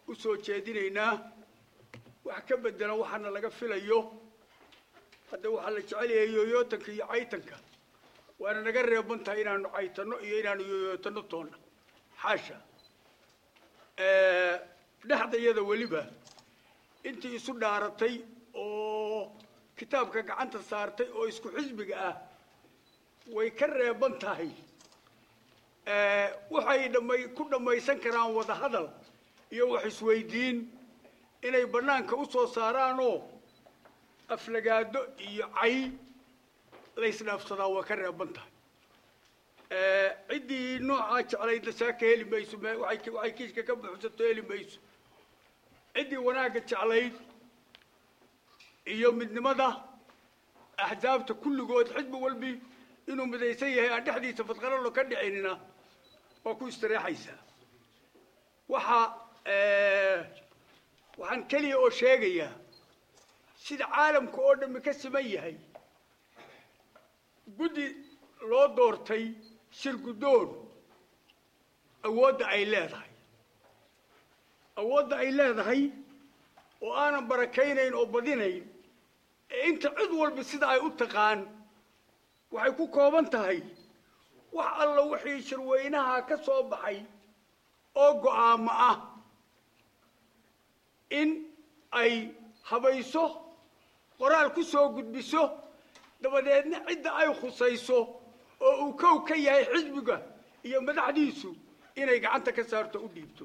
usoo jeedinaynaa wax ka bedela waxaana laga filayo hadda waxaa la jecel yahay yooyootanka iyo caytanka waana naga reeban tahay inaanu caytano iyo inaanu yooyootano toonna xaasha dhexdayada weliba intii isu dhaaratay oo kitaabka gacanta saartay oo isku xisbiga ah way ka reeban tahay waxay ku dhammaysan karaan wada hadal iyo wax isweydiin inay bannaanka u soo saaraanoo aflagaado iyo cay laysdhaafsadaa waa ka reeban tahay ciddii noocaa jeclaydna saaka heli mayso waxay kiiska ka buuxsato heli mayso ciddii wanaagga jeclayd iyo midnimada axsaabta kulligood xisbi walbi inuu midaysan yahay aan dhexdiisa fadqalalo ka dhicinina waa ku istireexaysaa waxaan keliya oo sheegayaa sida caalamka oo dhammi ka siman yahay guddi loo doortay shir guddoon awoodda ay leedahay oo aanan barakaynayn oo badinayn inta cid walba sida ay u taqaan waxay ku kooban tahay wax alla wixii shirweynaha ka soo baxay oo go'aamo ah in ay habayso qoraal ku soo gudbiso dabadeedna cidda ay khusayso oo uu kow ka yahay xisbiga iyo madaxdiisu inay gacanta ka saarto u dhiibto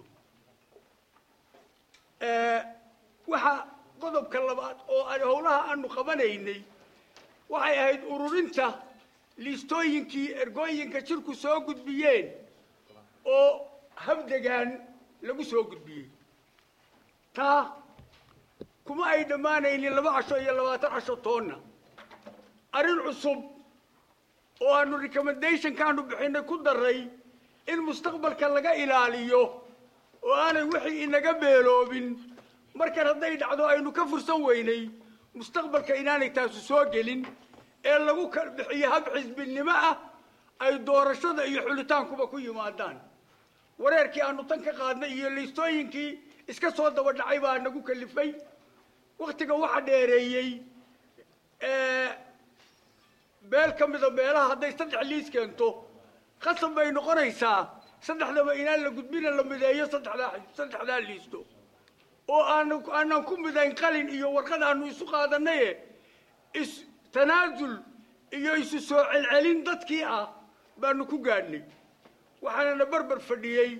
waxa qodobka labaad oo ay howlaha aanu qabanaynay waxay ahayd ururinta liistooyinkii ergooyinka shirku soo gudbiyeen oo habdegaan lagu soo gudbiyey taa kuma ay dhammaanaynin 2 casho iyo 20 casho toonna arrin cusub oo aanu recommendationkaanu bixinay ku daray in mustaqbalka laga ilaaliyo oo aanay wixii inaga beeloobin markan hadday dhacdo aynu ka fursan weynay mustaqbalka inaanay taasu soo gelin ee lagu kala bixiyo hab xisbinimo ah ay doorashada iyo xulitaankuba ku yimaadaan wareerkii aanu tan ka qaadnay iyo liistooyinkii iska soo daba dhacay baa nagu kalifay waqtiga waxa dheereeyey beel ka mida meelaha hadday 3 liis keento khasab bay noqonaysaa 3daba inaan la gudbina la mideeyo 3 liisto oo aanan ku midayn qalin iyo warqad aanu isu qaadanay tanaasul iyo isu soo celcelin dadkii ah baanu ku gaadhnay waxaana barbar fadhiyey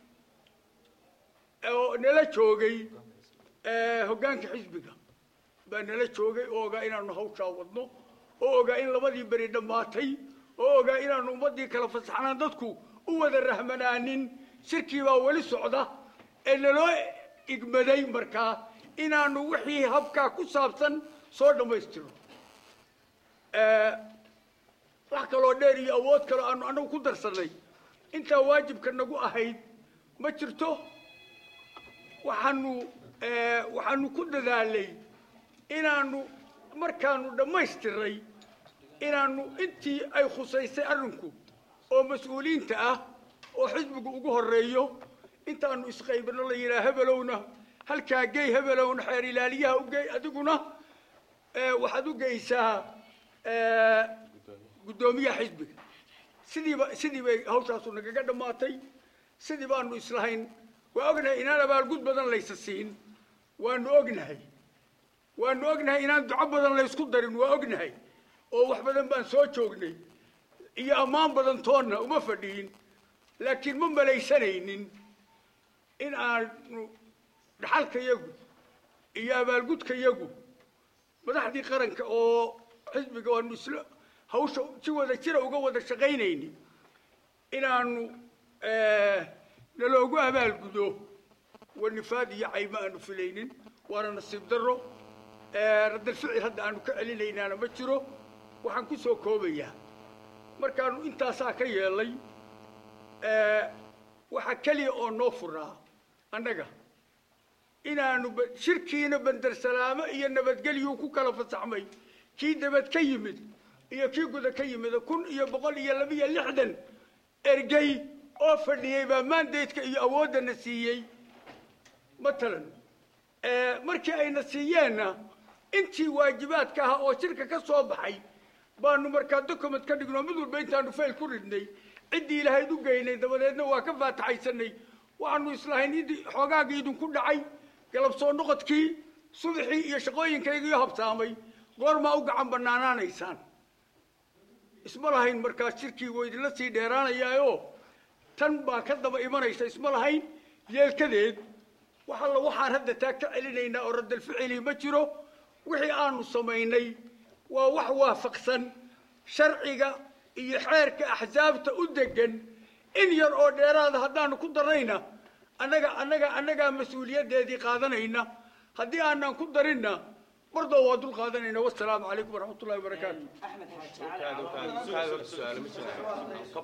oo nala joogay hoggaanka xisbiga baa nala joogay oo ogaa inaanu hawshaa wadno oo ogaa in 2dii beri dhammaatay oo ogaa inaanu ummaddii kala fasaxnaan dadku u wada rahmanaanin shirkii baa weli socda ee naloo igmaday markaa inaanu wixii habkaa ku saabsan soo dhammaystiro wax kaloo dheer iyo awood kaloo aanu annagu ku darsanay intaa waajibka nagu ahayd ma jirto waxaanu ku dadaalay inaanu markaanu dhammaystiray inaanu intii ay khusaysay arrinku oo mas-uuliyiinta ah oo xisbigu ugu horreeyo intaanu isqaybino la yidhaha hebelowna halkaa gey hebelowna xeer ilaaliyaha u gey adiguna waxaad u geysaa guddoomiyaha xisbiga sidii bay hawshaasu nagaga dhammaatay sidii baanu islahayn waa ognahay inaan abaalgud badan laysa siin waanu ognahay inaan duco badan laysku darin waa ognahay oo wax badan baan soo joognay iyo ammaan badan toonna uma fadhiin laakiin ma malaysanaynin in aanu dhaxalkayagu iyo abaalgudkayagu madaxdii qaranka oo xisbiga waanu isla hawsha si wada jira uga wada shaqaynayni inaanu naloogu abaalgudo wanifaad iyo cayma aanu filaynin waana nasiib darro raddal ficil hadda aanu ka celinaynaana ma jiro waxaan ku soo koobayaa markaanu intaasaa ka yeelay waxa keliya oo noo furaa annaga inaanu shirkiina bandarsalaamo iyo nabadgelyu ku kala fasaxmay kii dabad ka yimid iyo kii guda ka yimid 1162 ergey oo fadhiyay baa mandateska iyo awoodana siiyey مثلا markii ayna siiyeenna intii waajibaadka ah oo shirka ka soo baxay baanu markaa document ka dhigno mid walba intaanu fayl ku ridnay ciddii ilaahay u geynay dabadeedna waa ka faataxaysanay waxaanu islahayn xoogaagii idinku dhacay galab soo noqodkii subaxii iyo shaqooyinkaygii habsaamay goormaa u gacan bannaanaanaysaan isma lahayn markaa shirkii waa idinla sii dheeraanayaayoo tan baa ka daba imanaysa isma lahayn yeelkadeed waxaan hadda taa ka celinaynaa oo raddal ficili ma jiro wixii aanu samaynay waa wax waafaqsan sharciga iyo xeerka axsaabta u degan in yar oo dheeraada haddaanu ku darnayna annagaa mas-uuliyaddeedii qaadanayna haddii aanan ku darinna برضه وادول قادنين والسلام عليكم ورحمة الله وبركاته.